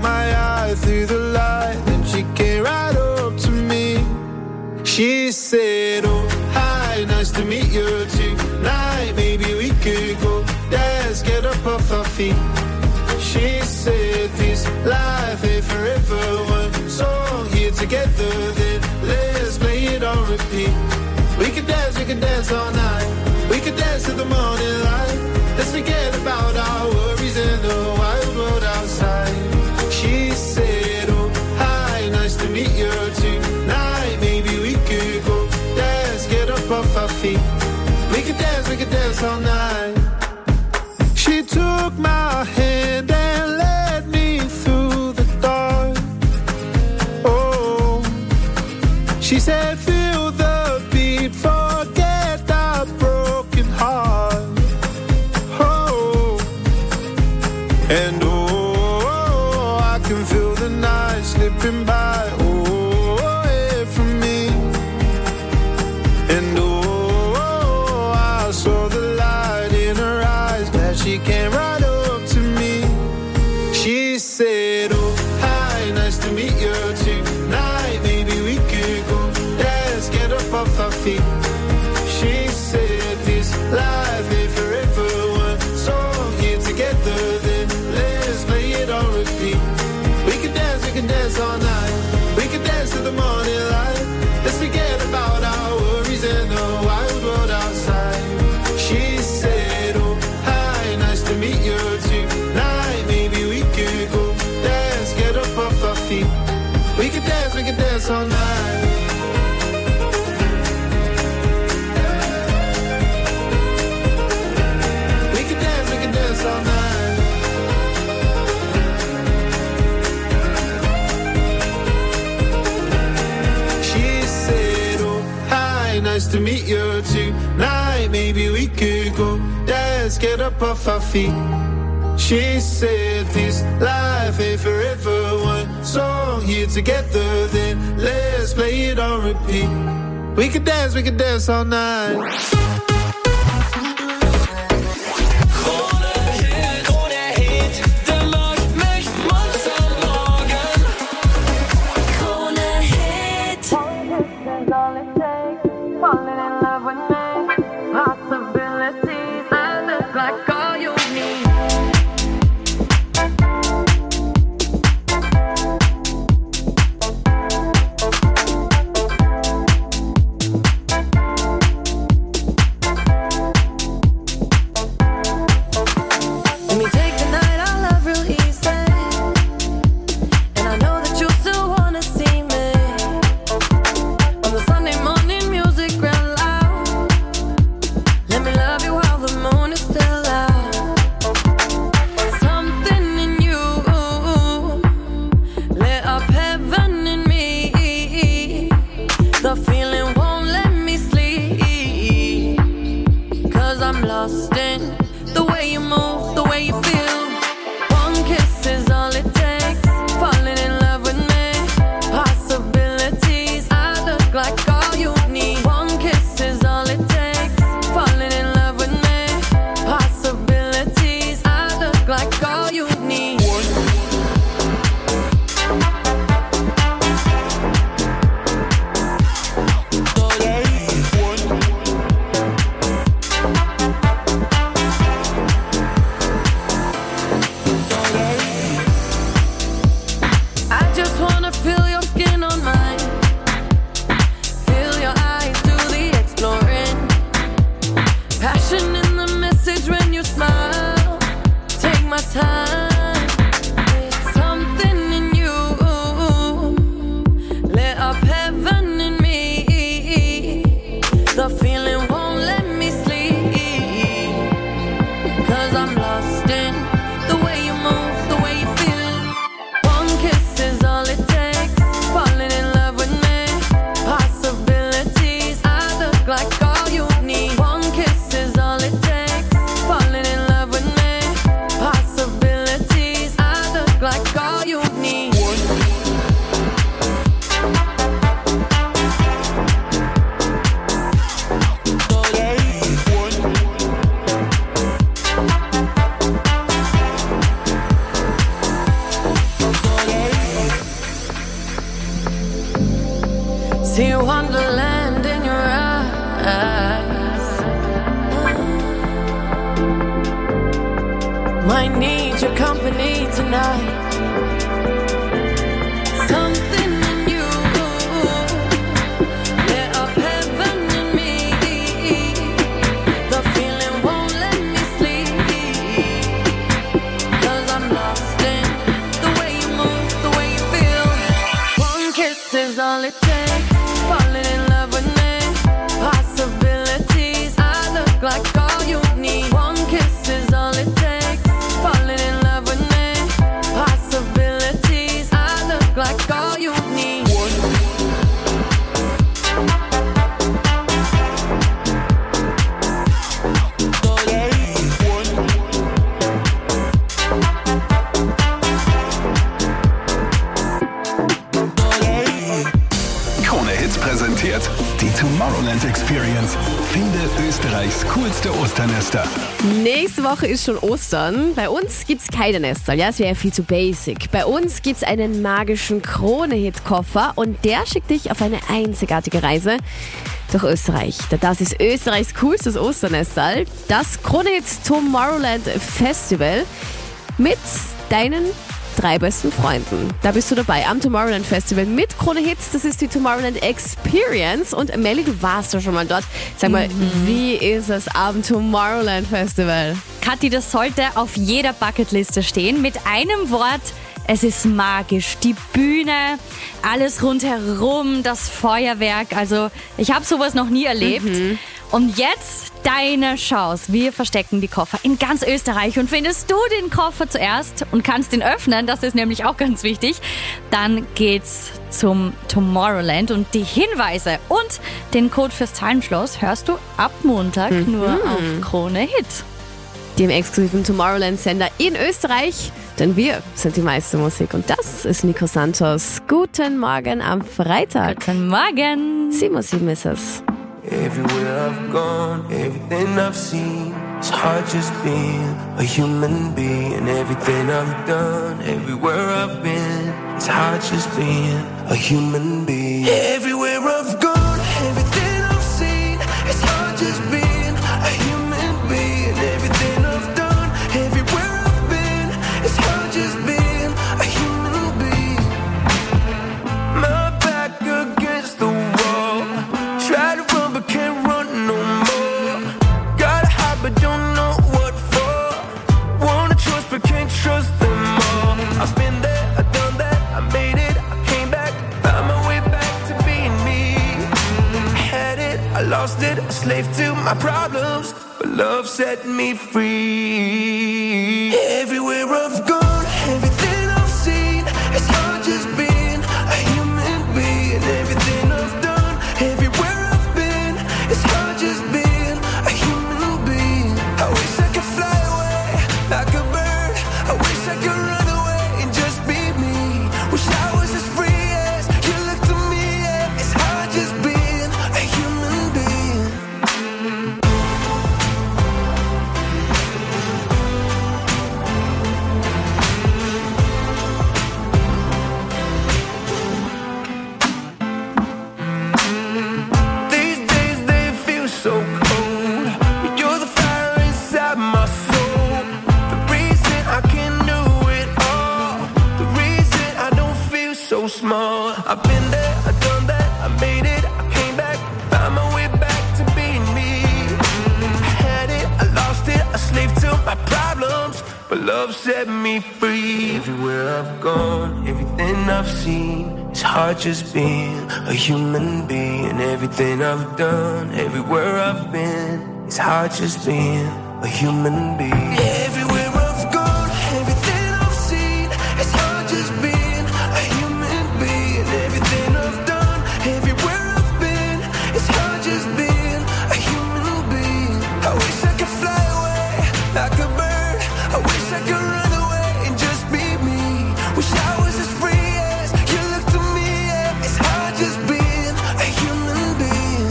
my eye through the light. Then she came right up to me. She said, oh, hi, nice to meet you tonight. Maybe we could go dance, get up off our feet. She said, this life ain't forever. One song here together, then let's play it on repeat. We could dance all night. We could dance to the morning light. Let's forget about our worries and the wild world outside. She said, oh, hi, nice to meet you tonight. Maybe we could go dance, get up off our feet. We could dance all night. She took my hand and led me through the dark. Oh, she said, feel the beat, forget our broken heart. Oh, and oh, I can feel the night slipping by. Oh, away from me. And oh, I saw the light in her eyes. Glad she came right up to me. She said, oh, hi, nice to meet you tonight. Maybe we could go dance, get up off our feet. She said, this life ain't forever. One song here together, then let's play it on repeat. We could dance all night. We could dance to the morning light. Let's forget about our worries and the wild world outside. She said, oh, hi, nice to meet you tonight. Maybe we could go dance, get up off our feet. We could dance all night. We could dance all night. She said, oh, hi, nice to meet you tonight. Maybe we could go dance, get up off our feet. She said, this life ain't forever. One song here together, then let's play it on repeat. We could dance all night. See wonderland in your eyes. Might need your company tonight. Something in you lit up heaven in me. The feeling won't let me sleep, 'cause I'm lost in the way you move, the way you feel. One kiss is all it takes. Falling in love with me. Possibilities, I look like all you need. One kiss is all it takes. Falling in love with me. Possibilities, I look like all you need. Krone Hits präsentiert die Tomorrowland Experience. Finde Österreichs coolste Osternester. Nächste Woche ist schon Ostern. Bei uns gibt's keine Nester. Ja, es wäre viel zu basic. Bei uns gibt's einen magischen Krone-Hit-Koffer und der schickt dich auf eine einzigartige Reise durch Österreich. Das ist Österreichs coolstes Osternestal. Das Krone-Hit Tomorrowland Festival mit deinen 3 besten Freunden. Da bist du dabei am Tomorrowland Festival mit Krone Hits. Das ist die Tomorrowland Experience. Und Melli, du warst doch schon mal dort. Sag mal, wie ist es am Tomorrowland Festival? Kathi, das sollte auf jeder Bucketliste stehen. Mit einem Wort: es ist magisch. Die Bühne, alles rundherum, das Feuerwerk. Also ich habe sowas noch nie erlebt. Und jetzt deine Chance. Wir verstecken die Koffer in ganz Österreich. Und findest du den Koffer zuerst und kannst ihn öffnen, das ist nämlich auch ganz wichtig, dann geht's zum Tomorrowland. Und die Hinweise und den Code fürs Zahlenschloss hörst du ab Montag nur auf Krone Hit. Dem exklusiven Tomorrowland-Sender in Österreich. Denn wir sind die meiste Musik. Und das ist Nico Santos. Guten Morgen am Freitag. Guten Morgen. 7:07 ist es. Everywhere I've gone, everything I've seen, it's hard just being a human being. Everything I've done, everywhere I've been, it's hard just being a human being. Everywhere I've gone, everything I've seen, it's hard just being a human being. Everything I've done, everywhere I've been, it's hard just being a human being. My back against the wall, try to run but can't run no more. Gotta hide but don't know what for. Wanna trust but can't trust them all. I've been there, I've done that, I made it, I came back, found my way back to being me. I had it, I lost it, a slave to my problems, but love set me free. Everywhere I've gone, everything I've seen, it's hard just being a human being. Everything I've done, everywhere I've been, it's hard just being a human being. I wish I could fly away like a bird. I wish I could run away and just be me. Wish I was as free as you look to me. Yeah, it's hard just being a human being. These days they feel so cold, but you're the fire inside my soul. The reason I can do it all, the reason I don't feel so small. I've been there, I've done that, I made it, I came back, found my way back to being me. I had it, I lost it, a slave to my problems, but love set me free. Everywhere I've gone, everything I've seen, it's hard just being a human being. Everything I've done, everywhere I've been, it's hard just being a human being. Everywhere I've gone, everything I've seen, it's hard just being a human being. Everything I've done, everywhere I've been, it's hard just being a human being. I wish I could fly away like a bird. I wish I could run away and just be me. Wish I was as free as you look to me. Yeah, it's hard just being a human being.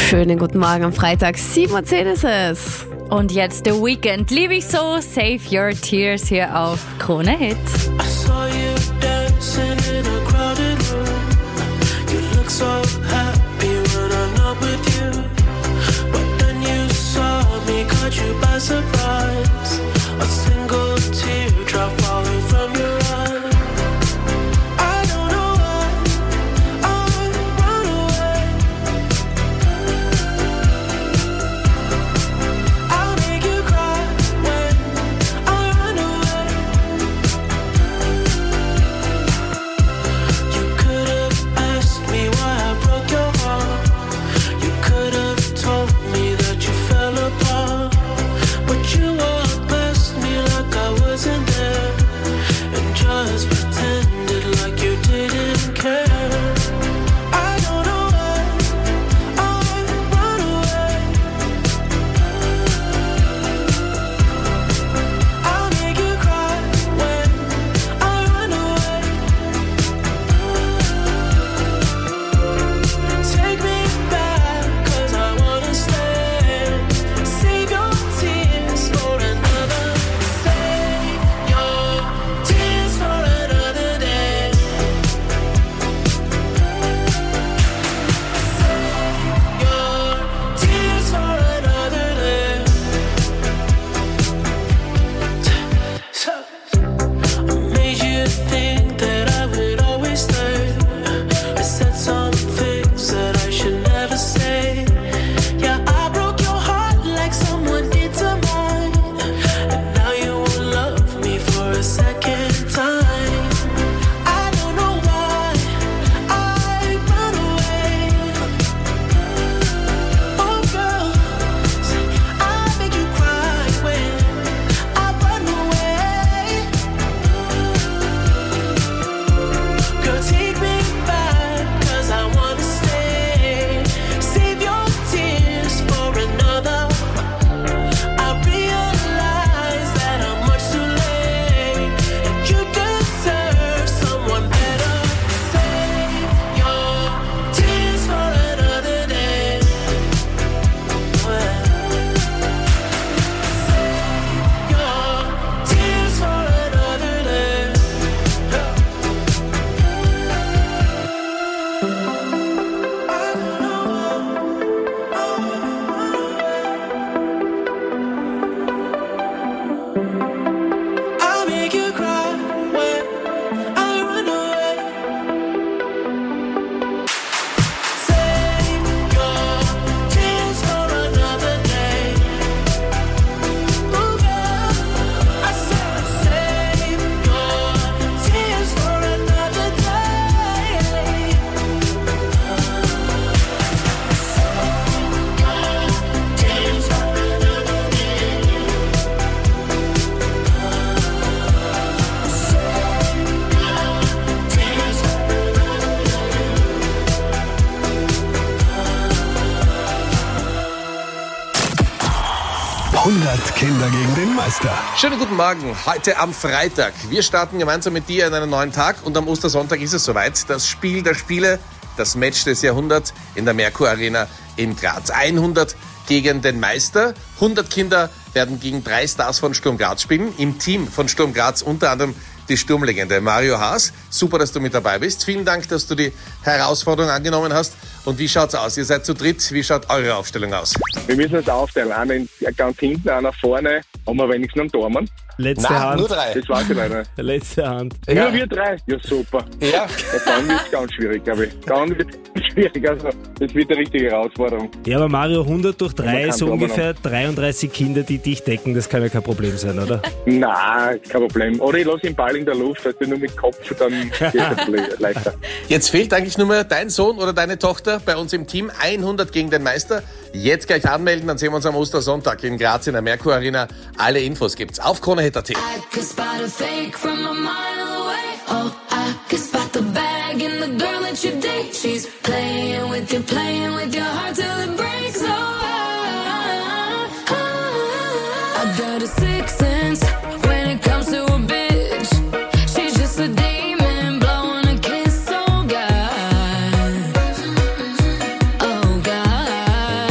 Schönen guten Morgen am Freitag, 7:10 Uhr ist es. Und jetzt The Weekend. Liebe ich so, Save Your Tears hier auf Krone Hit. I saw you dancing in a crowded room. You look so happy when I'm not with you. But then you saw me, caught you by surprise. A single teardrop falling from your eye. I don't know why I run away. I'll make you cry when I run away. You could have asked me why I broke your heart. You could have told me that you fell apart. But you walked past me like I wasn't there, and just pretended like you didn't care. I don't know why I run away. I'll make you cry when I run away. Take me back, 'cause I wanna stay. Save your tears for another. Save your tears for another day. Save your tears for another day. So I made you think that I would always stay. I said some things that I should never say. Yeah, I broke your heart like someone did to mine. And now you won't love me for a second time. I don't know why I run away. Oh girl, I make you cry when I run away. Girl, take me back, 'cause I wanna stay. Save your tears for another. I realize that I'm much too late, and you deserve someone better. Save your tears for another day. Save your tears for another day. I'll make you cry when I run away. Save your tears for another day. Oh girl, I said save your tears for another day. Tears for another day. Tears for 100 Kinder gegen den Meister. Schönen guten Morgen, heute am Freitag. Wir starten gemeinsam mit dir in einen neuen Tag und am Ostersonntag ist es soweit. Das Spiel der Spiele, das Match des Jahrhunderts in der Merkur Arena in Graz. 100 gegen den Meister. 100 Kinder werden gegen 3 Stars von Sturm Graz spielen. Im Team von Sturm Graz unter anderem die Sturmlegende Mario Haas. Super, dass du mit dabei bist. Vielen Dank, dass du die Herausforderung angenommen hast. Und wie schaut's aus? Ihr seid zu dritt. Wie schaut eure Aufstellung aus? Wir müssen es aufteilen. Einer ganz hinten, einer vorne. Haben wir wenigstens einen Tormann? Letzte Hand. Nur 3. Das weiß ich leider nicht. Letzte Hand. Nur wir 3? Ja, super. Ja. Ja, dann wird es ganz schwierig, glaube ich. Dann wird es schwierig. Also, das wird eine richtige Herausforderung. Ja, aber Mario, 100 durch 3 Man ist kann ungefähr 33 Kinder, die dich decken. Das kann ja kein Problem sein, oder? Nein, kein Problem. Oder ich lasse den Ball in der Luft, also nur mit Kopf, dann geht es leichter. Jetzt fehlt eigentlich nur mehr dein Sohn oder deine Tochter bei uns im Team. 100 gegen den Meister. Jetzt gleich anmelden, dann sehen wir uns am Ostersonntag in Graz in der Merkur Arena. Alle Infos gibt's auf KroneHit.at. I could spot a fake from a mile away. Oh, I could spot the bag in the girl that you date. She's playing with your heart till it breaks. Oh, I got a sixth sense when it comes to a bitch. She's just a demon blowing a kiss. Oh God, oh God.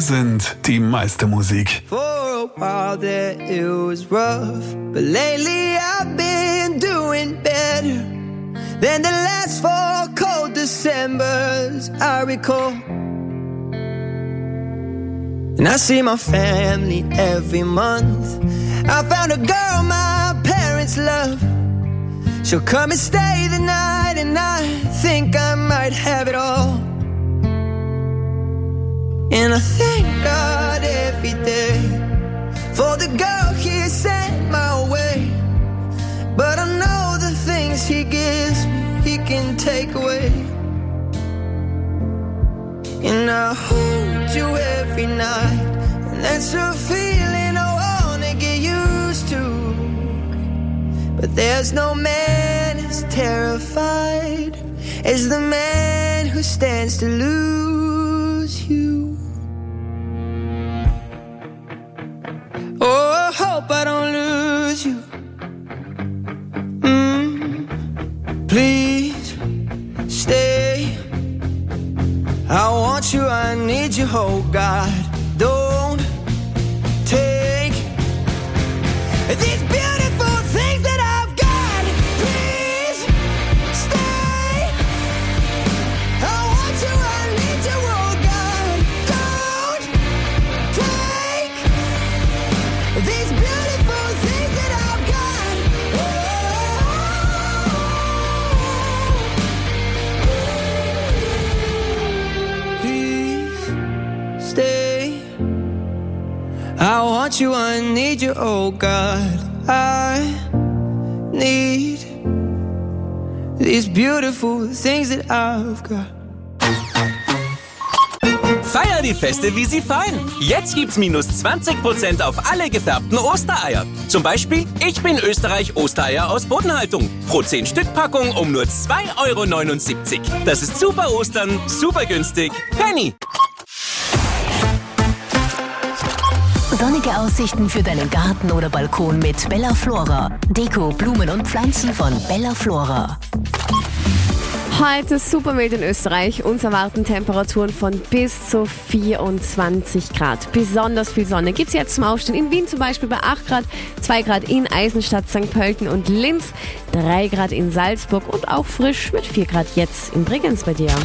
sind die meiste Musik. For a while there it was rough, but lately I've been doing better than the last 4 cold Decembers I recall. And I see my family every month. I found a girl my parents love. She'll come and stay the night, and I think I might have it all. And I thank God every day for the girl He sent my way. But I know the things He gives me, He can take away. And I hold you every night, and that's a feeling I wanna get used to. But there's no man as terrified as the man who stands to lose you. Oh, I hope I don't lose you. Please stay. I want you, I need you, oh God. Don't take these beautiful things that I've got. Please stay. I want you, I need you, oh God. Don't take these beautiful things that I've got. Please stay. I want you, I need you, oh God. I need these beautiful things that I've got. Feier die Feste, wie sie fallen. Jetzt gibt's minus 20% auf alle gefärbten Ostereier. Zum Beispiel, ich bin Österreich Ostereier aus Bodenhaltung. Pro 10 Stück Packung um nur 2,79 €. Das ist super Ostern, super günstig. Penny. Sonnige Aussichten für deinen Garten oder Balkon mit Bella Flora. Deko, Blumen und Pflanzen von Bella Flora. Heute super mild in Österreich. Uns erwarten Temperaturen von bis zu 24 Grad. Besonders viel Sonne gibt es jetzt zum Aufstehen. In Wien zum Beispiel bei 8 Grad, 2 Grad in Eisenstadt, St. Pölten und Linz, 3 Grad in Salzburg und auch frisch mit 4 Grad jetzt in Bregenz bei dir.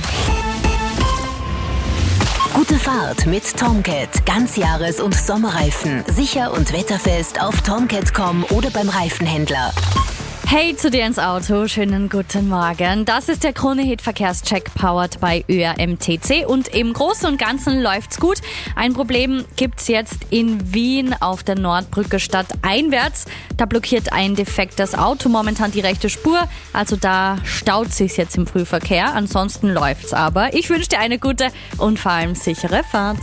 Gute Fahrt mit Tomcat. Ganzjahres- und Sommerreifen. Sicher und wetterfest auf tomcat.com oder beim Reifenhändler. Hey, zu dir ins Auto, schönen guten Morgen. Das ist der Krone-Hit-Verkehrscheck powered by ÖRMTC und im Großen und Ganzen läuft's gut. Ein Problem gibt's jetzt in Wien auf der Nordbrücke stadteinwärts. Da blockiert ein defektes Auto momentan die rechte Spur, also da staut sich's jetzt im Frühverkehr. Ansonsten läuft's aber. Ich wünsche dir eine gute und vor allem sichere Fahrt.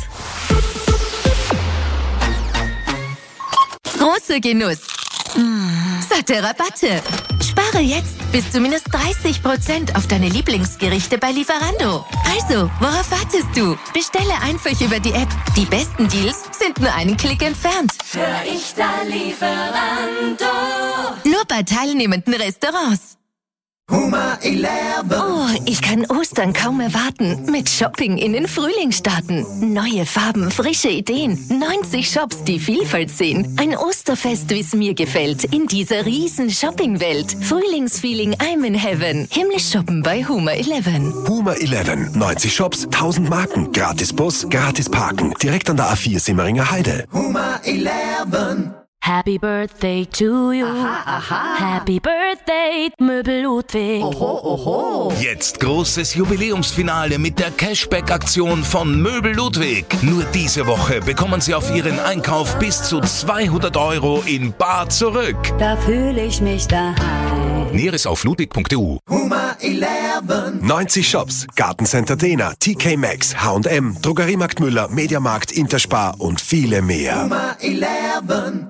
Große Genuss. Satte Rabatte. Spare jetzt bis zu minus 30% auf deine Lieblingsgerichte bei Lieferando. Also, worauf wartest du? Bestelle einfach über die App. Die besten Deals sind nur einen Klick entfernt. Hör ich da Lieferando? Nur bei teilnehmenden Restaurants. Huma 11. Oh, ich kann Ostern kaum erwarten. Mit Shopping in den Frühling starten. Neue Farben, frische Ideen. 90 Shops, die Vielfalt sehen. Ein Osterfest, wie es mir gefällt. In dieser riesen Shoppingwelt. Frühlingsfeeling, I'm in heaven. Himmlisch shoppen bei Huma 11. Huma 11. 90 Shops, 1000 Marken. Gratis Bus, gratis Parken. Direkt an der A4 Simmeringer Heide. Huma 11. Happy Birthday to you. Happy Birthday, Möbel Ludwig. Jetzt großes Jubiläumsfinale mit der Cashback-Aktion von Möbel Ludwig. Nur diese Woche bekommen Sie auf Ihren Einkauf bis zu 200 € in bar zurück. Da fühle ich mich daheim. Näheres auf ludwig.eu. Huma 11. 90 Shops, Gartencenter Dena, TK Maxx, H&M, Drogeriemarkt Müller, Mediamarkt, Interspar und viele mehr. Huma 11.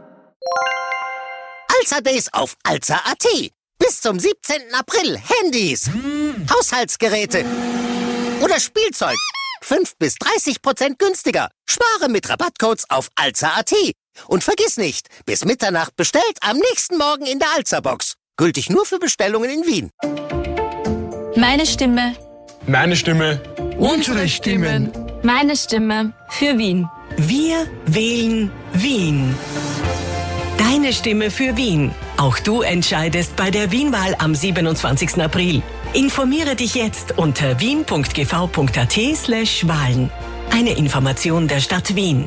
Alza Days auf Alza.at. Bis zum 17. April Handys, Haushaltsgeräte oder Spielzeug 5 bis 30% günstiger. Spare mit Rabattcodes auf Alza.at. Und vergiss nicht, bis Mitternacht bestellt, am nächsten Morgen in der Alza-Box. Gültig nur für Bestellungen in Wien. Meine Stimme. Meine Stimme. Unsere Stimmen. Meine Stimme für Wien. Wir wählen Wien. Deine Stimme für Wien. Auch du entscheidest bei der Wienwahl am 27. April. Informiere dich jetzt unter wien.gv.at/Wahlen. Eine Information der Stadt Wien.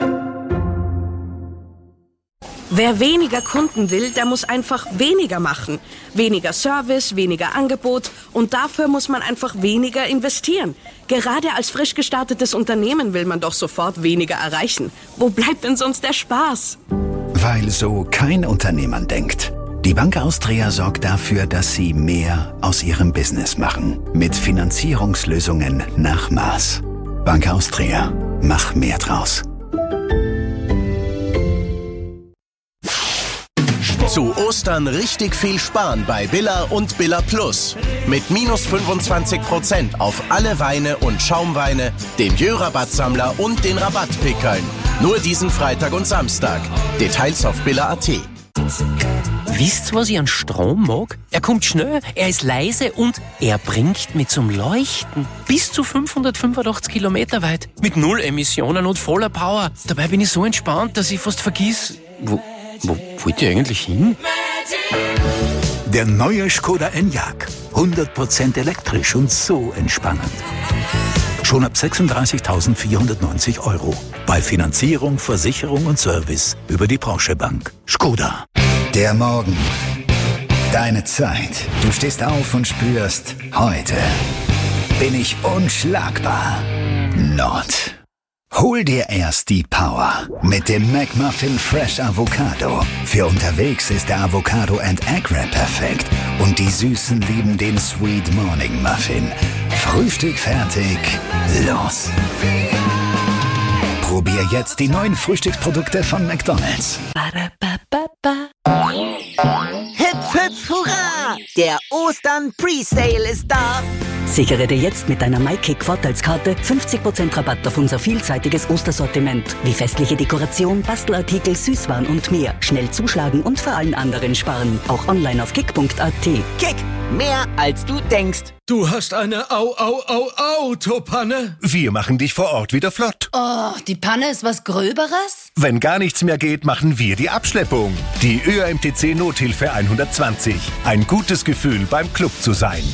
Wer weniger Kunden will, der muss einfach weniger machen. Weniger Service, weniger Angebot und dafür muss man einfach weniger investieren. Gerade als frisch gestartetes Unternehmen will man doch sofort weniger erreichen. Wo bleibt denn sonst der Spaß? Weil so kein Unternehmer denkt. Die Bank Austria sorgt dafür, dass Sie mehr aus Ihrem Business machen. Mit Finanzierungslösungen nach Maß. Bank Austria. Mach mehr draus. Zu Ostern richtig viel sparen bei Billa und Billa Plus. Mit minus 25% auf alle Weine und Schaumweine, den Jö-Rabattsammler und den Rabattpickeln. Nur diesen Freitag und Samstag. Details auf billa.at. Wisst ihr, was ich an Strom mag? Er kommt schnell, er ist leise und er bringt mich zum Leuchten. Bis zu 585 Kilometer weit. Mit 0 Emissionen und voller Power. Dabei bin ich so entspannt, dass ich fast vergiss... Wo wollt ihr eigentlich hin? Der neue Skoda Enyaq. 100% elektrisch und so entspannend. Schon ab 36.490 €. Bei Finanzierung, Versicherung und Service über die Porsche Bank. Skoda. Der Morgen. Deine Zeit. Du stehst auf und spürst, heute bin ich unschlagbar. Not. Hol dir erst die Power mit dem McMuffin Fresh Avocado. Für unterwegs ist der Avocado and Egg Wrap perfekt. Und die Süßen lieben den Sweet Morning Muffin. Frühstück fertig, los. Probier jetzt die neuen Frühstücksprodukte von McDonald's. Hüpf, hüpf, hurra! Der Ostern-Presale ist da! Sichere dir jetzt mit deiner MyKick-Vorteilskarte 50% Rabatt auf unser vielseitiges Ostersortiment. Wie festliche Dekoration, Bastelartikel, Süßwaren und mehr. Schnell zuschlagen und vor allen anderen sparen. Auch online auf kick.at. Kick, mehr als du denkst. Du hast eine Autopanne? Wir machen dich vor Ort wieder flott. Oh, die Panne ist was Gröberes? Wenn gar nichts mehr geht, machen wir die Abschleppung. Die ÖAMTC Nothilfe 120. Ein gutes Gefühl, beim Club zu sein.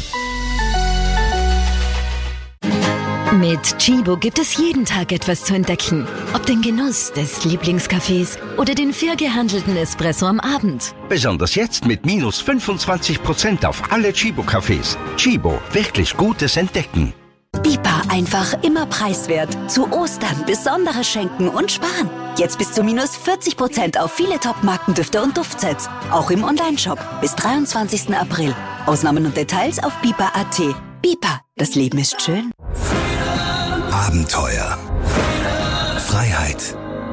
Mit Chibo gibt es jeden Tag etwas zu entdecken. Ob den Genuss des Lieblingscafés oder den fair gehandelten Espresso am Abend. Besonders jetzt mit minus 25% auf alle Chibo-Cafés. Chibo, wirklich gutes Entdecken. Bipa, einfach immer preiswert. Zu Ostern besondere Schenken und Sparen. Jetzt bis zu minus 40% auf viele Top-Markendüfte und Duftsets. Auch im Onlineshop bis 23. April. Ausnahmen und Details auf bipa.at. Bipa, das Leben ist schön. Abenteuer. Freiheit.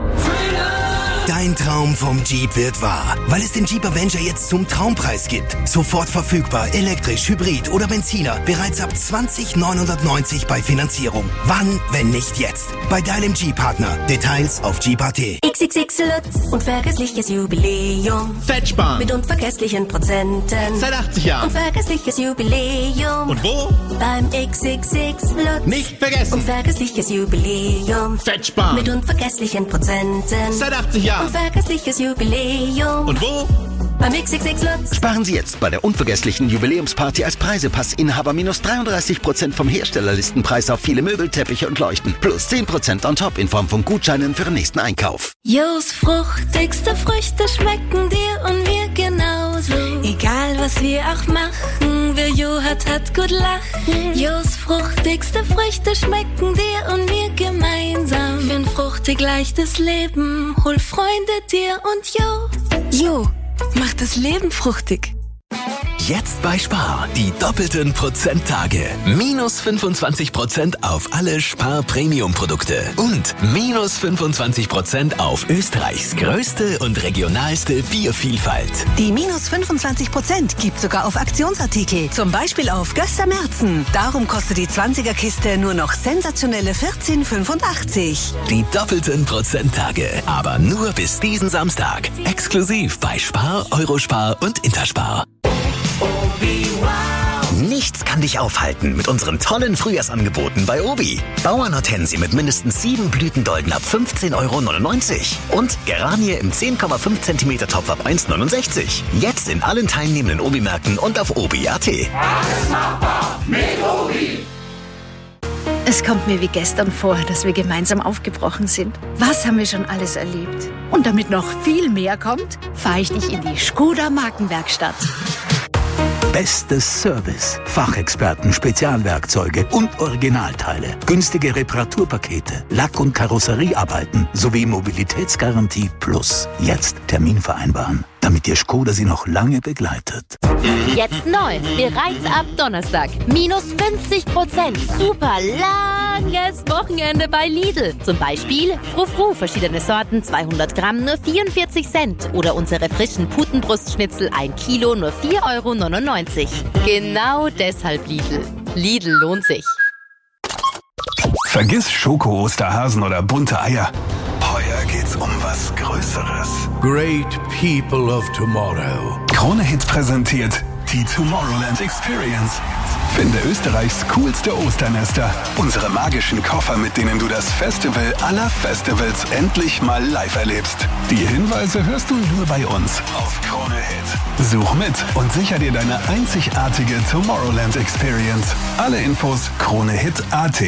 Dein Traum vom Jeep wird wahr, weil es den Jeep Avenger jetzt zum Traumpreis gibt. Sofort verfügbar, elektrisch, hybrid oder Benziner. Bereits ab 20.990 bei Finanzierung. Wann, wenn nicht jetzt? Bei deinem Jeep-Partner. Details auf Jeep.at. XXX Lutz, unvergessliches Jubiläum. Fettsparen. Mit unvergesslichen Prozenten. Seit 80 Jahren. Unvergessliches Jubiläum. Und wo? Beim XXX Lutz. Nicht vergessen. Unvergessliches Jubiläum. Fettsparen. Mit unvergesslichen Prozenten. Seit 80 Jahren. Unvergessliches Jubiläum. Und wo? Beim XXX Lutz. Sparen Sie jetzt bei der unvergesslichen Jubiläumsparty als Preisepassinhaber minus 33% vom Herstellerlistenpreis auf viele Möbel, Teppiche und Leuchten. Plus 10% on top in Form von Gutscheinen für den nächsten Einkauf. Jo's fruchtigste Früchte schmecken dir und mir genauso. Egal was wir auch machen, wer Jo hat gut lachen. Jo's fruchtigste Früchte schmecken dir und mir gemeinsam. Für ein fruchtig leichtes Leben, hol Freunde dir und Jo. Jo, macht das Leben fruchtig. Jetzt bei Spar. Die doppelten Prozenttage. Minus 25% auf alle Spar-Premium-Produkte. Und minus 25% auf Österreichs größte und regionalste Biervielfalt. Die minus 25% gibt sogar auf Aktionsartikel. Zum Beispiel auf Göster Merzen. Darum kostet die 20er-Kiste nur noch sensationelle 14,85. Die doppelten Prozenttage. Aber nur bis diesen Samstag. Exklusiv bei Spar, Eurospar und Interspar. Nichts kann kann dich aufhalten mit unseren tollen Frühjahrsangeboten bei Obi. Bauernhortensie mit mindestens 7 Blütendolden ab 15,99 € und Geranie im 10,5 cm Topf ab 1,69 €. Jetzt in allen teilnehmenden Obi-Märkten und auf obi.at. Alles machbar mit Obi. Es kommt mir wie gestern vor, dass wir gemeinsam aufgebrochen sind. Was haben wir schon alles erlebt? Und damit noch viel mehr kommt, fahre ich dich in die Skoda Markenwerkstatt. Bestes Service, Fachexperten, Spezialwerkzeuge und Originalteile, günstige Reparaturpakete, Lack- und Karosseriearbeiten sowie Mobilitätsgarantie Plus. Jetzt Termin vereinbaren, damit Ihr Skoda Sie noch lange begleitet. Jetzt neu, bereits ab Donnerstag. Minus 50%. Super langes Wochenende bei Lidl. Zum Beispiel Frou-Frou, verschiedene Sorten, 200 Gramm, nur 44 Cent. Oder unsere frischen Putenbrustschnitzel, 1 Kilo, nur 4,99 €. Genau deshalb Lidl. Lidl lohnt sich. Vergiss Schoko-Osterhasen oder bunte Eier. Heuer geht's um was Größeres. Great People of Tomorrow. Krone Hit präsentiert die Tomorrowland Experience. Finde Österreichs coolste Osternester. Unsere magischen Koffer, mit denen du das Festival aller Festivals endlich mal live erlebst. Die Hinweise hörst du nur bei uns auf Krone Hit. Such mit und sicher dir deine einzigartige Tomorrowland Experience. Alle Infos KroneHit.at.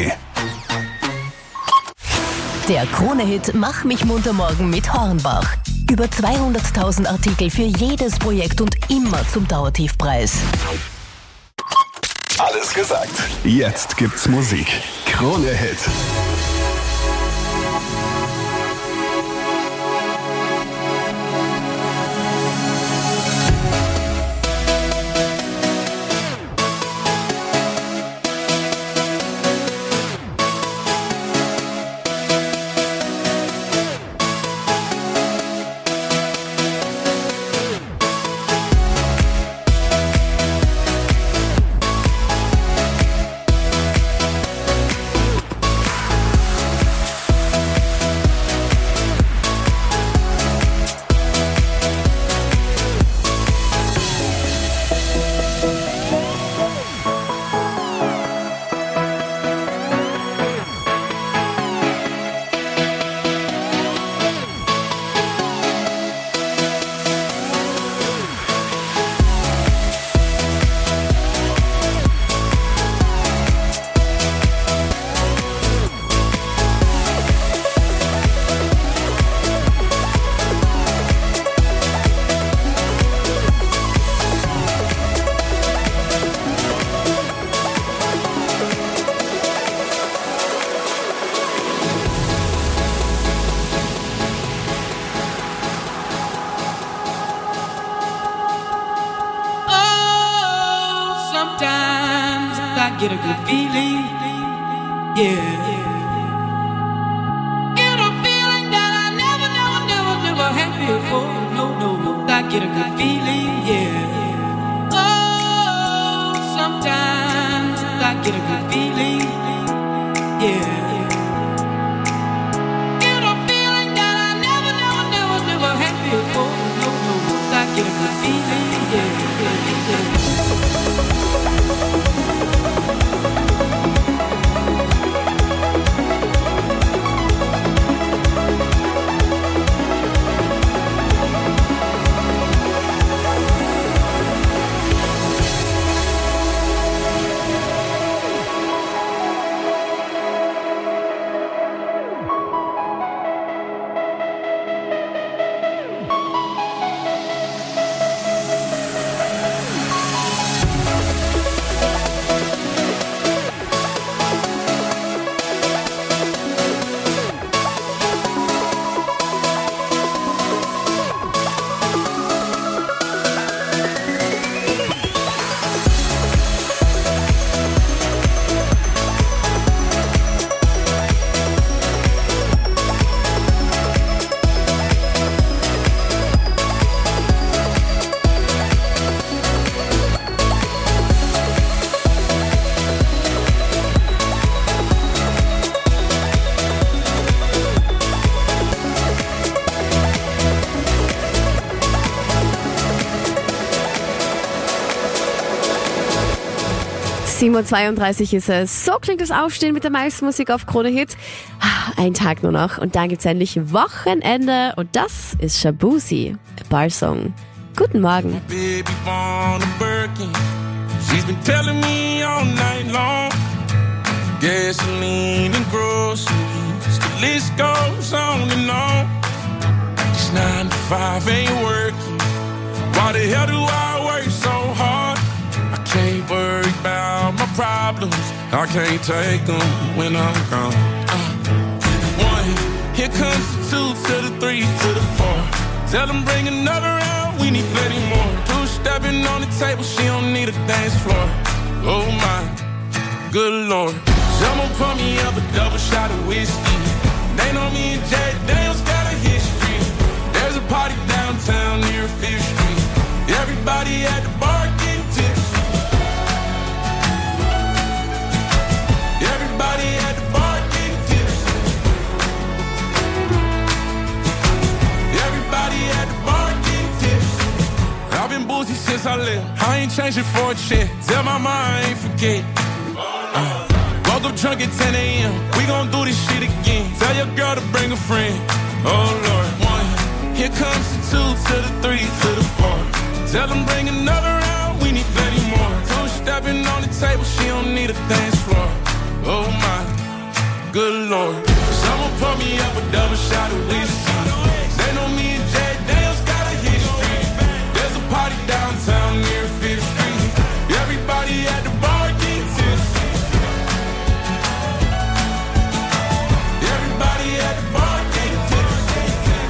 Der Krone-Hit Mach mich munter morgen mit Hornbach. Über 200.000 Artikel für jedes Projekt und immer zum Dauertiefpreis. Alles gesagt. Jetzt gibt's Musik. Krone Hit. Get a good feeling, yeah. Get a feeling that I never had before. No, I get a good feeling, yeah. Oh, sometimes I get a good feeling, yeah. Get a feeling that I never had before. No, I get a good feeling, yeah. 7:32 ist es. So klingt das Aufstehen mit der meisten Musik auf Krone Hit. Ein Tag nur noch und dann gibt's endlich Wochenende und das ist Shabuzi, a Bar-Song. Guten Morgen. Baby born a Birkin. She's been telling me all night long. Gasoline and groceries, the list goes on and on. This 9 to 5 ain't working. Why the hell do I work so hard? I can't worry about my problems. I can't take them when I'm gone. 1, here comes the 2 to the 3 to the 4. Tell them bring another round, we need plenty more. 2 stepping on the table, she don't need a dance floor. Oh my, good Lord. Someone pour me up a double shot of whiskey. They know me and Jack Daniels got a history. There's a party downtown near 5th Street. Everybody at the bar getting tipsy. Everybody at the bar getting tipsy. Everybody at the bar getting tipsy. I've been boozy since I left. I ain't changing for a check. Tell my mom I ain't forget. Woke up drunk at 10 a.m. We gon' do this shit again. Tell your girl to bring a friend. Oh Lord. 1, here comes the 2 to the 3 to the 4. Tell them bring another round, we need plenty more. 2 stepping on the table, she don't need a dance floor. Oh my, good Lord. Someone pour me up a double shot of whiskey. They know me and Jack Daniels got a history. There's a party downtown near 5th Street. Everybody at the bar getting tipsy. Everybody at the bar getting tipsy.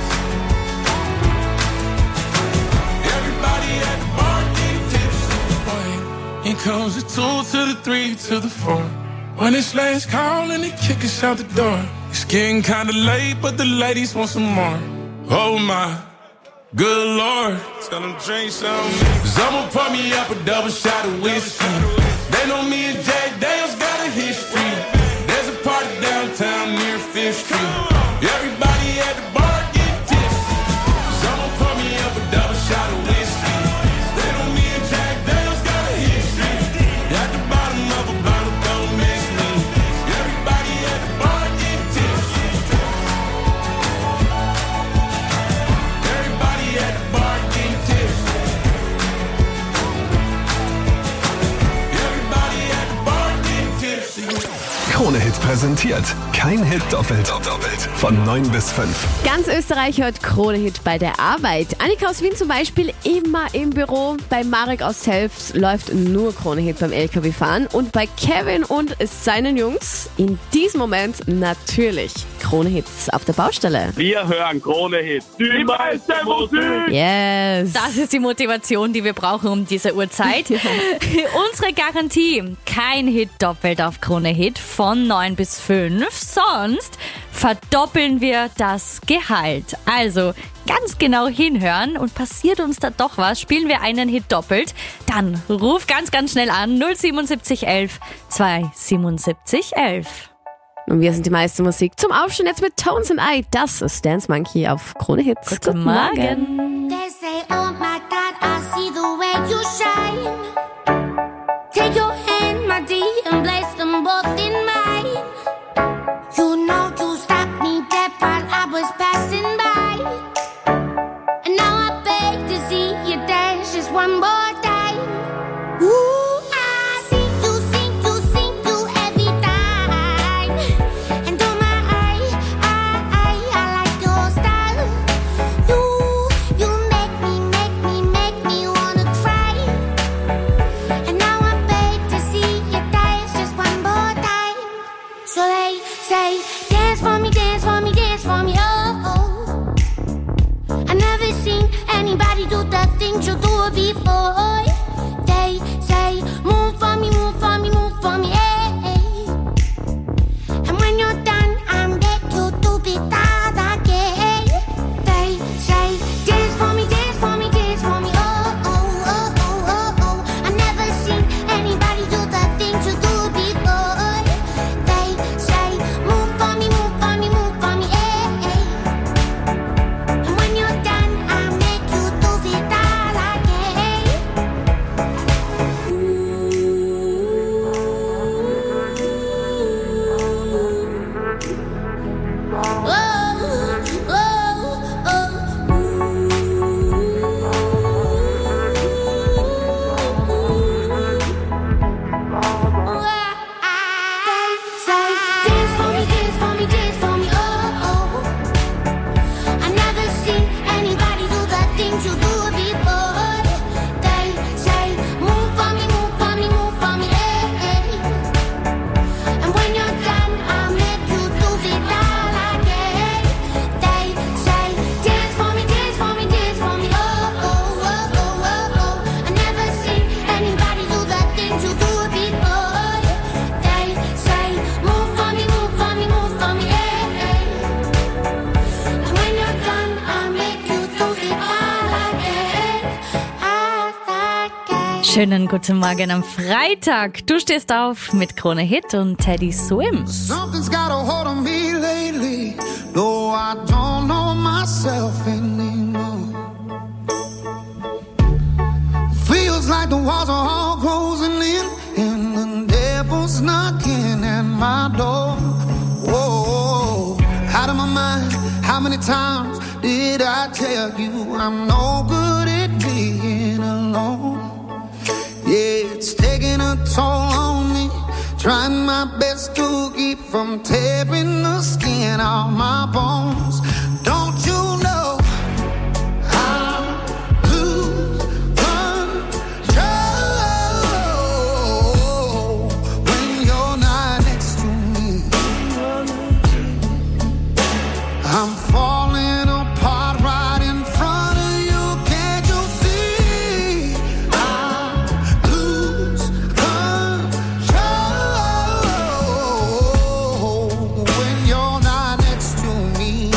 Everybody at the bar getting tipsy. Here comes the 2 to the 3 to the 4. When it's last call and they kick us out the door. It's getting kinda late, but the ladies want some more. Oh my, good Lord. Tell them drink some. Someone pour me up a double shot of whiskey. They know me and Jack Daniels got a history. There's a party downtown near 5th Street. Everybody at the bar getting tipsy. Someone pour me up a double shot of whiskey. They know me and Jack Daniels got a history. At the bottom of a bottle, don't miss me. Everybody at the bar getting tipsy. Everybody at the bar getting tipsy. Everybody at the bar getting tipsy. Krone Hit präsentiert. Kein Hit doppelt. Von 9 bis 5. Ganz Österreich hört Krone Hit bei der Arbeit. Annika aus Wien zum Beispiel immer im Büro. Bei Marek aus Telfs läuft nur Krone Hit beim LKW-Fahren. Und bei Kevin und seinen Jungs in diesem Moment natürlich Krone Hits auf der Baustelle. Wir hören Krone Hit. Die meiste Musik! Yes! Das ist die Motivation, die wir brauchen um diese Uhrzeit. Unsere Garantie, kein Hit doppelt auf Krone Hit von 9 bis 5. Sonst verdoppeln wir das Gehalt. Also ganz genau hinhören und passiert uns da doch was, spielen wir einen Hit doppelt, dann ruf ganz, ganz schnell an 077 11 277 11. Und wir sind die meiste Musik zum Aufstehen jetzt mit Tones and I. Das ist Dance Monkey auf Krone Hits. Guten Morgen. They say, oh my God, I see the way you shine. Take your hand, my dear, and place them both in mine. You know you stopped me dead while I was passing by. And now I beg to see you dance just one more time. Ooh, I see you every time. And oh my, I like your style. You make me wanna cry. Schönen guten Morgen am Freitag. Du stehst auf mit Krone Hit und Teddy Swims. Something's got a hold on me lately, though I don't know myself anymore. Feels like the walls are all closing in, and the devil's knocking at my door. Whoa, out of my mind, how many times did I tell you I'm no good at being alone? Yeah, it's taking a toll on me, trying my best to keep from tearing the skin off my bones. Don't you know I lose control when you're not next to me? I'm falling apart right in front of you. Can't you see? I lose control when you're not next to me.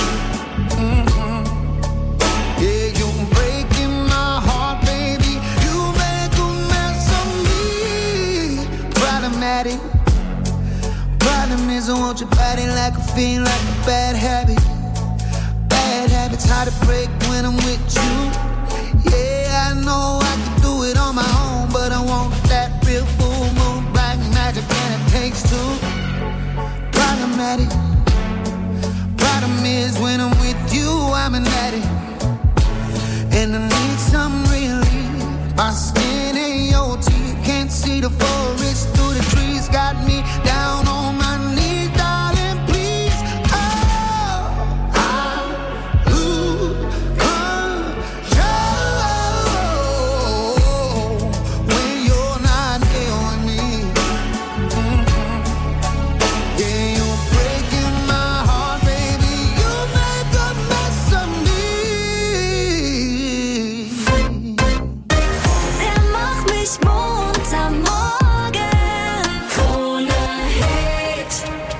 Yeah, you're breaking my heart, baby. You make a mess of me. Problematic. Problem is I want your body like a fiend, like a bad habit. Bad habits hard to break when I'm with you. Yeah, I know I can do it on my own, but I want that real full moon black magic, and it takes two. Problematic. Problem is when I'm with you, I'm an addict, and I need some relief. My skin ain't your teeth, can't see the forest through the trees. Got me down on my knees, darling, please. Oh, I lose control when you're not there with me. Yeah, you're breaking my heart, baby. You make a mess of me. Der macht mich munter morgen. Krone Hit.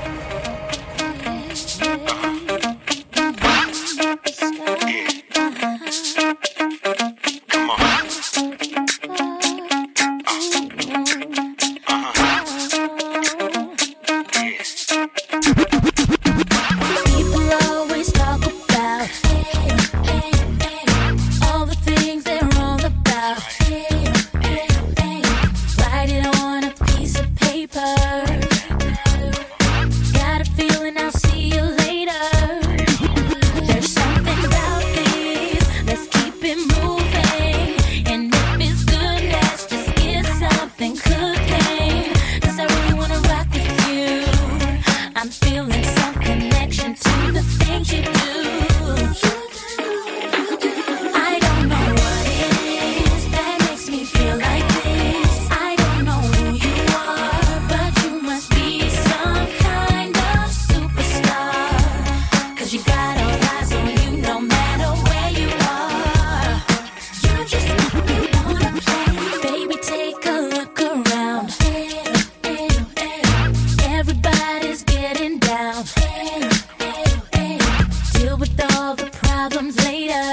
People always talk about all the things they're wrong about. Write it on a piece of paper. Got a feeling I'll see you later. There's something about this, let's keep it moving. And if it's good, let's just get something cooking. 'Cause I really wanna rock with you. I'm feeling some connection to the things you do. I don't know what it is that makes me feel like this. I don't know who you are, but you must be some kind of superstar. 'Cause you got all eyes on you no matter where you are. You just make me wanna play. Baby, take a look around. Everybody's getting down. Deal with all the problems later.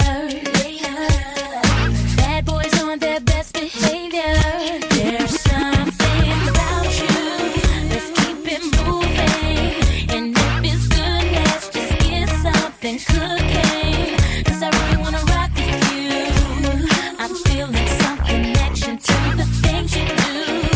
Bad boys on their best behavior. There's something about you. Let's keep it moving. And if it's good, let's just get something cooking. 'Cause I really wanna rock with you. I'm feeling some connection to the things you do.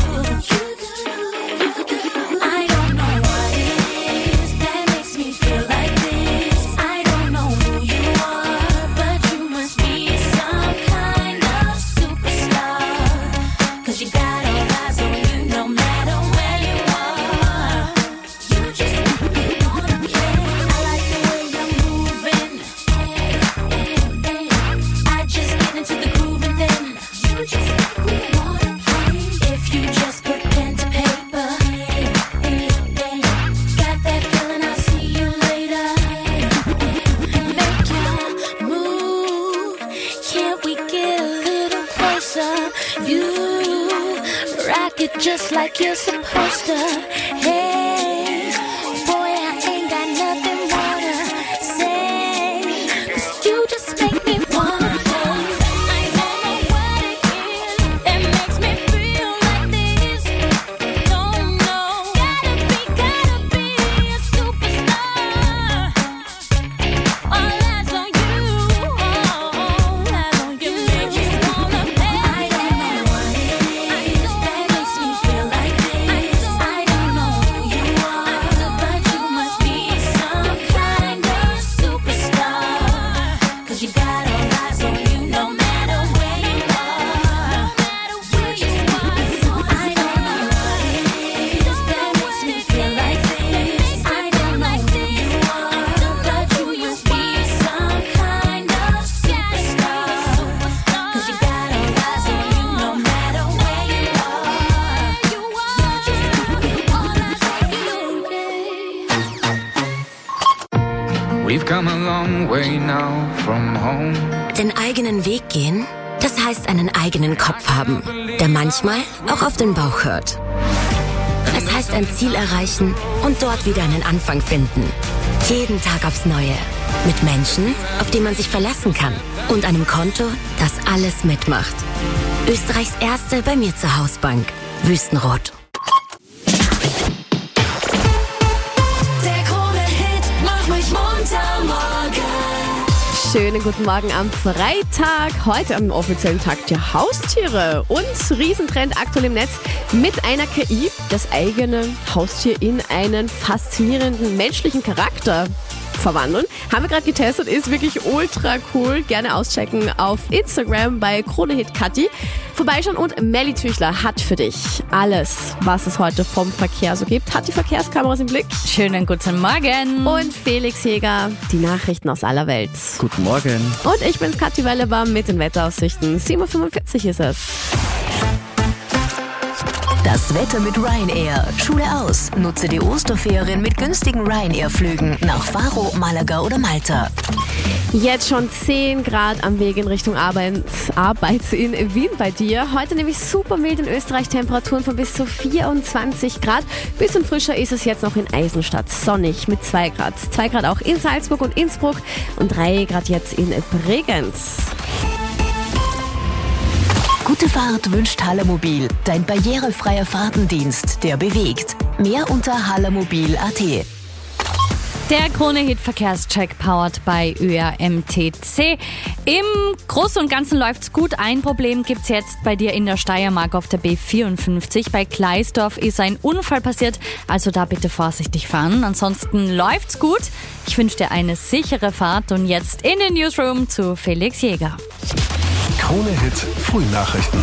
I don't know what it is that makes me feel like this. I don't know who you are, but you must be some kind of superstar. 'Cause you got all eyes on you no matter where you are. You just make me wanna play. I like the way you're moving. I just get into the groove and then you just make me wanna play. If you just put pen to paper, got that feeling I'll see you later. Make your move. Can't we get a little closer? You rock it just like you're supposed to. Hey, boy, I ain't got nothing more to say. 'Cause you just make me wanna play. I don't know what it is that makes me We've come a long way now from home. Den eigenen Weg gehen, das heißt einen eigenen Kopf haben, der manchmal auch auf den Bauch hört. Es heißt ein Ziel erreichen und dort wieder einen Anfang finden. Jeden Tag aufs Neue. Mit Menschen, auf die man sich verlassen kann. Und einem Konto, das alles mitmacht. Österreichs erste bei mir zur Hausbank. Wüstenrot. Schönen guten Morgen am Freitag, heute am offiziellen Tag der Haustiere. Und Riesentrend aktuell im Netz mit einer KI, das eigene Haustier in einen faszinierenden menschlichen Charakter verwandeln. Haben wir gerade getestet, ist wirklich ultra cool. Gerne auschecken auf Instagram bei Kronehit Kathi. Vorbeischauen und Melly Tüchler hat für dich alles, was es heute vom Verkehr so gibt. Hat die Verkehrskameras im Blick. Schönen guten Morgen. Und Felix Jäger, die Nachrichten aus aller Welt. Guten Morgen. Und ich bin's, Kathi Wellebaum mit den Wetteraussichten. 7:45 Uhr ist es. Das Wetter mit Ryanair. Schule aus. Nutze die Osterferien mit günstigen Ryanair-Flügen nach Faro, Malaga oder Malta. Jetzt schon 10 Grad am Weg in Richtung Arbeit in Wien bei dir. Heute nämlich super mild in Österreich, Temperaturen von bis zu 24 Grad. Bisschen frischer ist es jetzt noch in Eisenstadt. Sonnig mit 2 Grad. 2 Grad auch in Salzburg und Innsbruck und 3 Grad jetzt in Bregenz. Gute Fahrt wünscht Hallermobil, dein barrierefreier Fahrtendienst, der bewegt. Mehr unter hallermobil.at. Der Kronehit Verkehrscheck powered by ÖRMTC. Im Großen und Ganzen läuft's gut. Ein Problem gibt's jetzt bei dir in der Steiermark auf der B54. Bei Gleisdorf ist ein Unfall passiert, also da bitte vorsichtig fahren. Ansonsten läuft's gut. Ich wünsche dir eine sichere Fahrt und jetzt in den Newsroom zu Felix Jäger. Kronehit Frühnachrichten.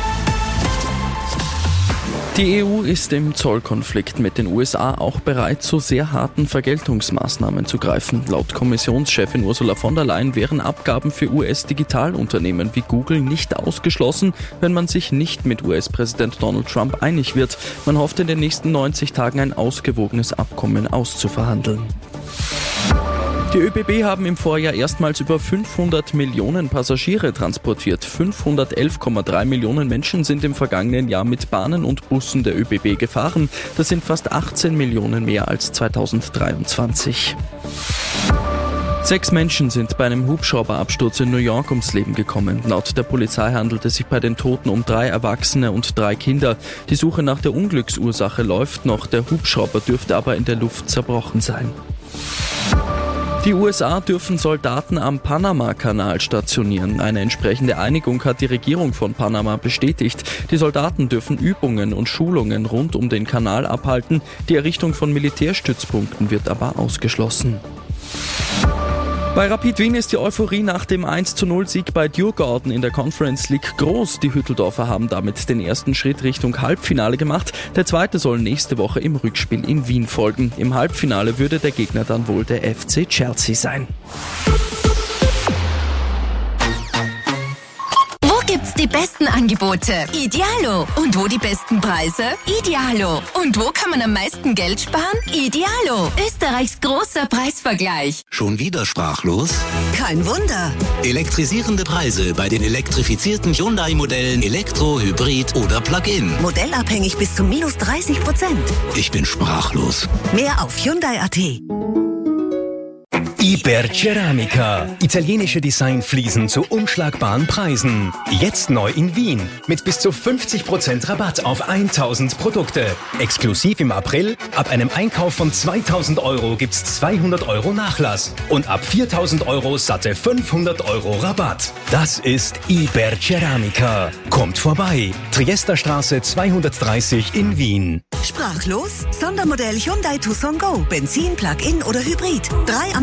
Die EU ist im Zollkonflikt mit den USA auch bereit, zu sehr harten Vergeltungsmaßnahmen zu greifen. Laut Kommissionschefin Ursula von der Leyen wären Abgaben für US-Digitalunternehmen wie Google nicht ausgeschlossen, wenn man sich nicht mit US-Präsident Donald Trump einig wird. Man hofft in den nächsten 90 Tagen ein ausgewogenes Abkommen auszuverhandeln. Die ÖBB haben im Vorjahr erstmals über 500 Millionen Passagiere transportiert. 511,3 Millionen Menschen sind im vergangenen Jahr mit Bahnen und Bussen der ÖBB gefahren. Das sind fast 18 Millionen mehr als 2023. 6 Menschen sind bei einem Hubschrauberabsturz in New York ums Leben gekommen. Laut der Polizei handelt es sich bei den Toten um 3 Erwachsene und 3 Kinder. Die Suche nach der Unglücksursache läuft noch. Der Hubschrauber dürfte aber in der Luft zerbrochen sein. Die USA dürfen Soldaten am Panama-Kanal stationieren. Eine entsprechende Einigung hat die Regierung von Panama bestätigt. Die Soldaten dürfen Übungen und Schulungen rund um den Kanal abhalten. Die Errichtung von Militärstützpunkten wird aber ausgeschlossen. Bei Rapid Wien ist die Euphorie nach dem 1:0-Sieg bei Djurgården in der Conference League groß. Die Hütteldorfer haben damit den ersten Schritt Richtung Halbfinale gemacht. Der zweite soll nächste Woche im Rückspiel in Wien folgen. Im Halbfinale würde der Gegner dann wohl der FC Chelsea sein. Gibt's die besten Angebote? Idealo. Und wo die besten Preise? Idealo. Und wo kann man am meisten Geld sparen? Idealo. Österreichs großer Preisvergleich. Schon wieder sprachlos? Kein Wunder. Elektrisierende Preise bei den elektrifizierten Hyundai-Modellen Elektro, Hybrid oder Plug-in. Modellabhängig bis zu -30%. Ich bin sprachlos. Mehr auf Hyundai.at. Iberceramica. Italienische Designfliesen zu unschlagbaren Preisen. Jetzt neu in Wien. Mit bis zu 50% Rabatt auf 1000 Produkte. Exklusiv im April. Ab einem Einkauf von 2000 € gibt's 200 € Nachlass. Und ab 4000 € satte 500 € Rabatt. Das ist Iberceramica. Kommt vorbei. Triesterstraße 230 in Wien. Sprachlos? Sondermodell Hyundai Tucson Go. Benzin, Plug-in oder Hybrid. 3 Antriebe,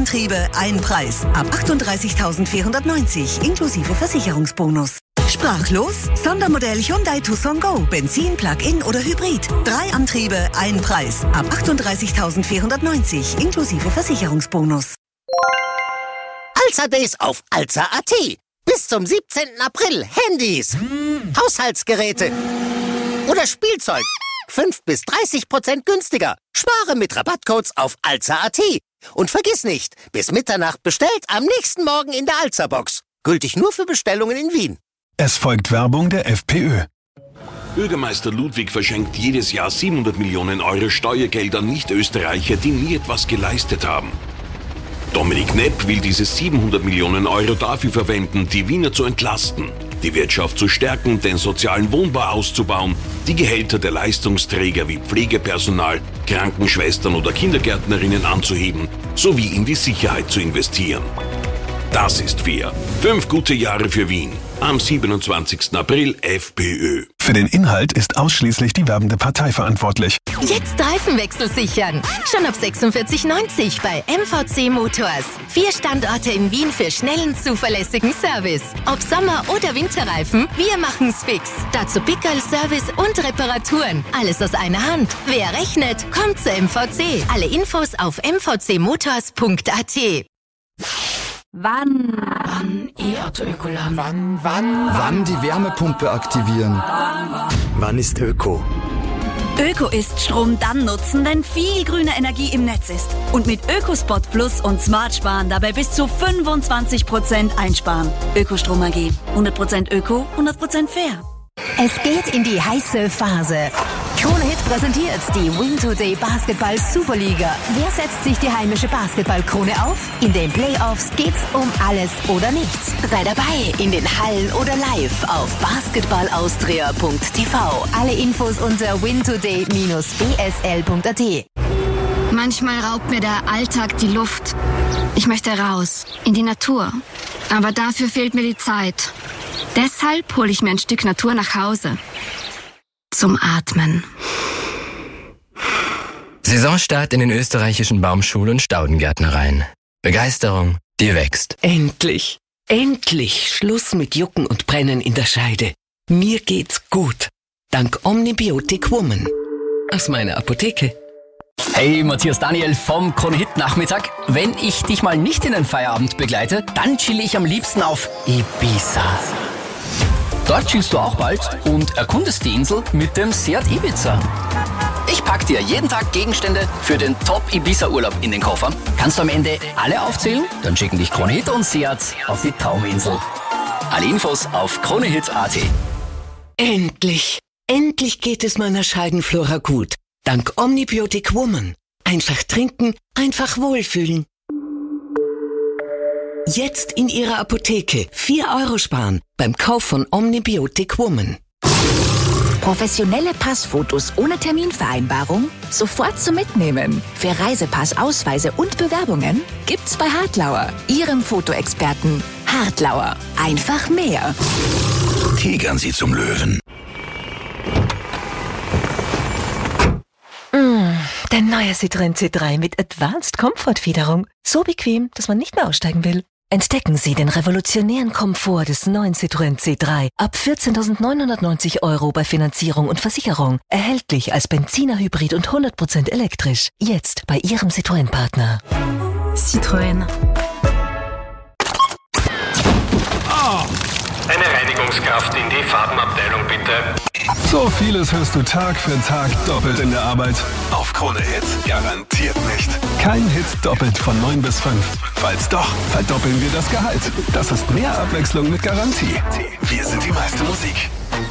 ein Preis. Ab 38.490 inklusive Versicherungsbonus. Sprachlos? Sondermodell Hyundai Tucson Go. Benzin, Plug-in oder Hybrid. 3 Antriebe, ein Preis. Ab 38.490 inklusive Versicherungsbonus. Alza Days auf Alza.at. Bis zum 17. April. Handys, Haushaltsgeräte oder Spielzeug. 5-30% günstiger. Spare mit Rabattcodes auf Alza.at. Und vergiss nicht, bis Mitternacht bestellt, am nächsten Morgen in der Alza-Box. Gültig nur für Bestellungen in Wien. Es folgt Werbung der FPÖ. Bürgermeister Ludwig verschenkt jedes Jahr 700 Millionen Euro Steuergelder an Nicht-Österreicher, die nie etwas geleistet haben. Dominik Nepp will diese 700 Millionen Euro dafür verwenden, die Wiener zu entlasten, die Wirtschaft zu stärken, den sozialen Wohnbau auszubauen, die Gehälter der Leistungsträger wie Pflegepersonal, Krankenschwestern oder Kindergärtnerinnen anzuheben, sowie in die Sicherheit zu investieren. Das ist fair. 5 gute Jahre für Wien. Am 27. April FPÖ. Für den Inhalt ist ausschließlich die werbende Partei verantwortlich. Jetzt Reifenwechsel sichern. Schon ab 46,90 bei MVC Motors. 4 Standorte in Wien für schnellen, zuverlässigen Service. Ob Sommer- oder Winterreifen, wir machen's fix. Dazu Pickerl, Service und Reparaturen. Alles aus einer Hand. Wer rechnet, kommt zu MVC. Alle Infos auf mvcmotors.at. Wann E-Auto Ökoladen? Wann die Wärmepumpe aktivieren? Wann ist Öko? Öko ist Strom dann nutzen, wenn viel grüne Energie im Netz ist. Und mit Ökospot Plus und Smart Sparen dabei bis zu 25% einsparen. Ökostrom AG. 100% Öko, 100% fair. Es geht in die heiße Phase. Krone Hit präsentiert die Win Today Basketball Superliga. Wer setzt sich die heimische Basketballkrone auf? In den Playoffs geht's um alles oder nichts. Sei dabei in den Hallen oder live auf basketballaustria.tv. Alle Infos unter wintoday-bsl.at. Manchmal raubt mir der Alltag die Luft. Ich möchte raus, in die Natur. Aber dafür fehlt mir die Zeit. Deshalb hole ich mir ein Stück Natur nach Hause. Zum Atmen. Saisonstart in den österreichischen Baumschul- und Staudengärtnereien. Begeisterung, die wächst. Endlich, endlich Schluss mit Jucken und Brennen in der Scheide. Mir geht's gut. Dank Omnibiotic Woman. Aus meiner Apotheke. Hey, Matthias Daniel vom Krone Hit Nachmittag. Wenn ich dich mal nicht in den Feierabend begleite, dann chille ich am liebsten auf Ibiza. Dort chillst du auch bald und erkundest die Insel mit dem Seat Ibiza. Ich pack dir jeden Tag Gegenstände für den Top-Ibiza-Urlaub in den Koffer. Kannst du am Ende alle aufzählen? Dann schicken dich Krone Hit und Seat auf die Trauminsel. Alle Infos auf kronehit.at. Endlich, endlich geht es meiner Scheidenflora gut. Dank Omnibiotic Woman. Einfach trinken, einfach wohlfühlen. Jetzt in Ihrer Apotheke 4 € sparen beim Kauf von Omnibiotic Woman. Professionelle Passfotos ohne Terminvereinbarung sofort zum Mitnehmen. Für Reisepass, Ausweise und Bewerbungen gibt's bei Hartlauer, Ihrem Fotoexperten. Hartlauer, einfach mehr. Tigern Sie zum Löwen. Der neue Citroën C3 mit Advanced Comfort Federung. So bequem, dass man nicht mehr aussteigen will. Entdecken Sie den revolutionären Komfort des neuen Citroën C3 ab 14.990 € bei Finanzierung und Versicherung. Erhältlich als Benziner, Hybrid und 100% elektrisch. Jetzt bei Ihrem Citroën-Partner. Citroën. Eine Reinigungskraft in die Farbenabteilung, bitte. So vieles hörst du Tag für Tag doppelt in der Arbeit. Auf Krone Hit garantiert nicht. Kein Hit doppelt von 9 bis 5. Falls doch, verdoppeln wir das Gehalt. Das ist mehr Abwechslung mit Garantie. Wir sind die meiste Musik.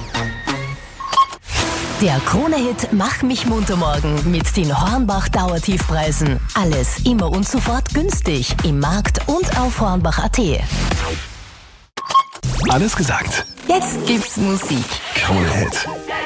Der Krone-Hit Mach mich munter morgen mit den Hornbach-Dauertiefpreisen. Alles immer und sofort günstig im Markt und auf hornbach.at. Alles gesagt. Jetzt gibt's Musik. Krone Hit.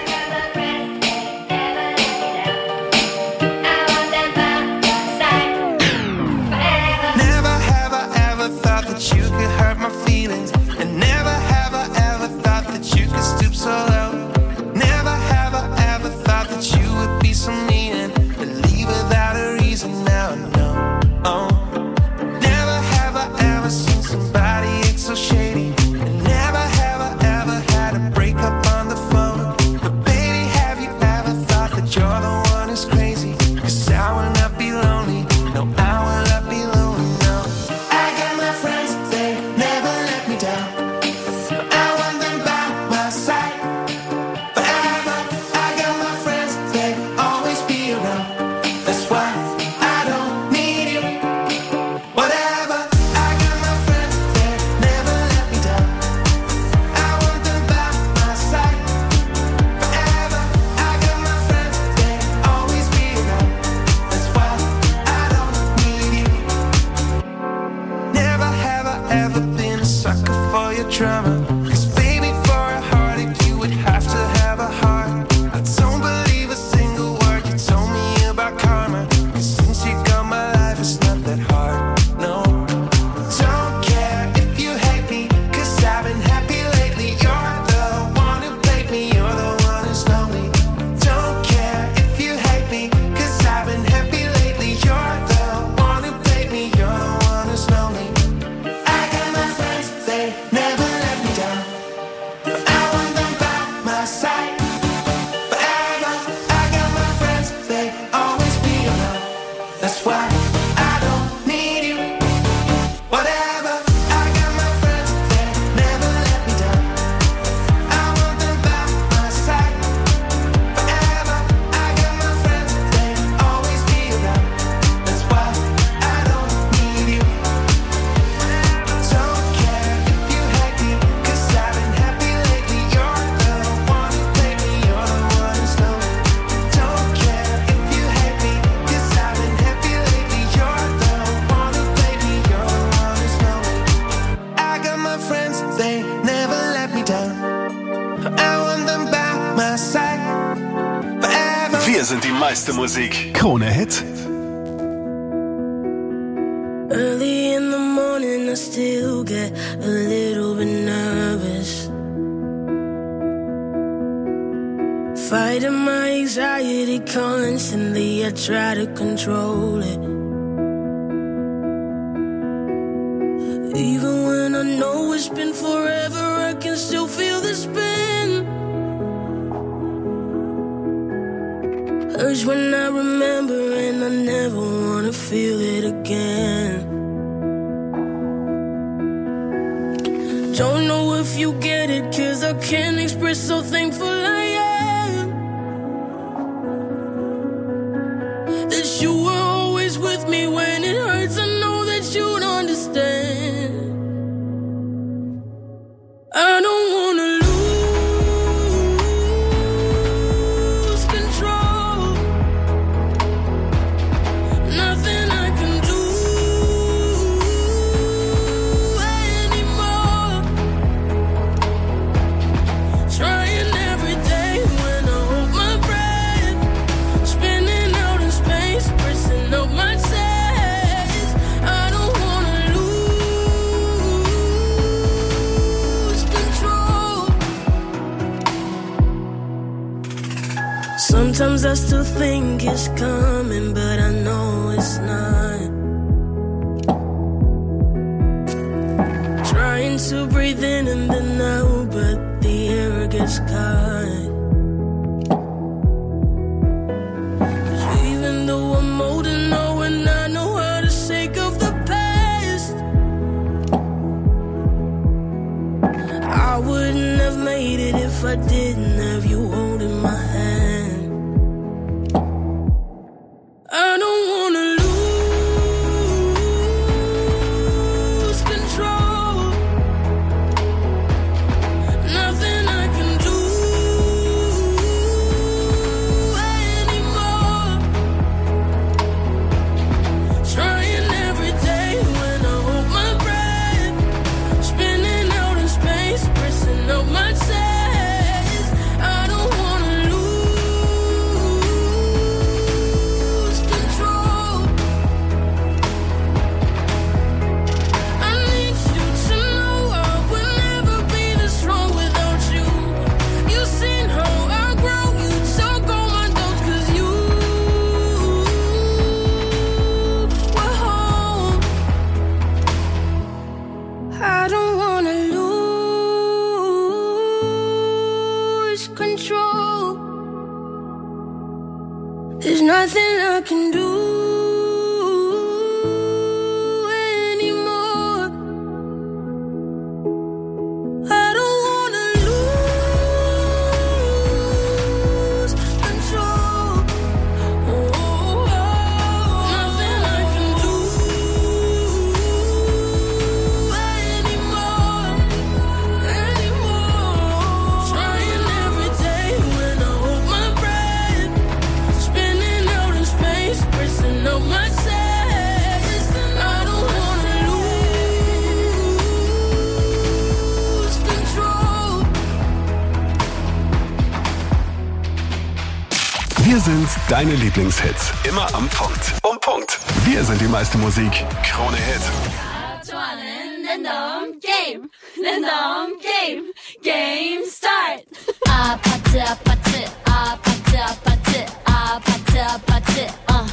Never have I ever thought that you could hurt my feelings. And never have I ever thought that you could stoop so low. Never have I ever thought that you would be so mean and leave without a reason. Now I know. Oh. Never Wir sind die meiste Musik. Krone Hit. Early in the morning I still get a little bit nervous. Fighting my anxiety constantly, I try to control it. Even when I know it's been forever, I can still feel the spin. Hurts when I remember and I never wanna feel it again. Don't know if you get it, 'cause I can't express how thankful I am that you were always with me when it hurts. I know that you'd understand. I don't wanna lose control. Nothing I can do anymore. Trying every day when I hold my breath, spinning out in space, pressing up my chest. I don't wanna lose control. Sometimes I still think it's coming, but I know it's not. Trying to breathe in and then out, but the air gets caught. 'Cause even though I'm old and know and I know how to shake off the past, I wouldn't have made it if I didn't have you holding my hand. I don't wanna lose control. Nothing I can do anymore. Trying every day when I hold my breath, spinning out in space, pressing up my chest. I don't wanna lose control. I need you to know I would never be this strong without you. You've seen how I grow, you took all my doubts 'cause you were home. I don't wanna lose control. There's nothing I can do anymore. I don't wanna lose control. Nothing I can do anymore. Trying every day when I hold my breath, spinning out in space, pressing up my chest. I don't wanna lose control. Wir sind deine Lieblingshits. Immer am Punkt. Punkt. Wir sind die meiste Musik. Krone Hit. 좋아하는 랜덤 게임. 랜덤 게임. 게임 스타트. 아파트 아파트 아파트 아파트 아파트 아파트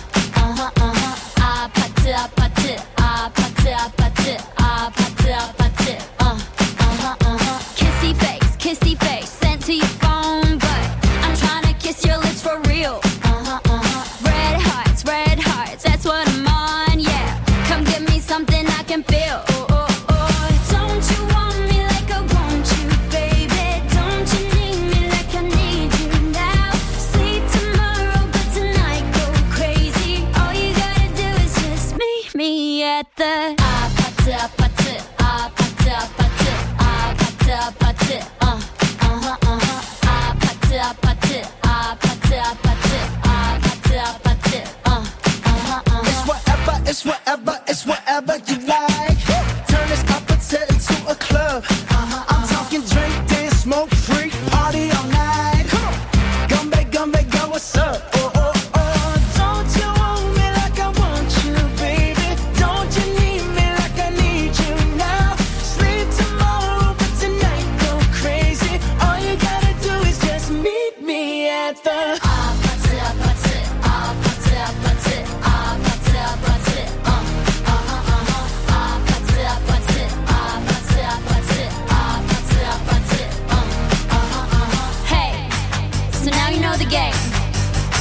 아파트 아파트 아파트 아파트 아파트 아파트 kissy face sent to your phone, but I'm trying to kiss your lips for real. Red hearts, that's what I'm on, yeah. Come give me something I can feel. Don't you want me like I want you, baby? Don't you need me like I need you?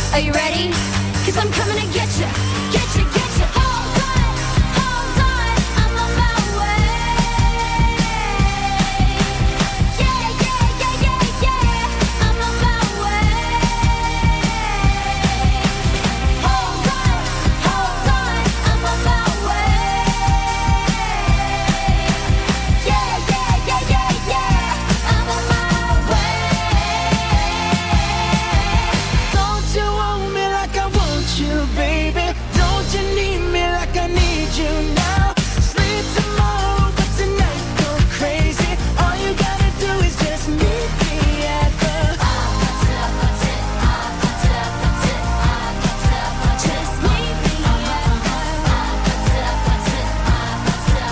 Are you ready? 'Cause I'm coming to get you, get you, get you.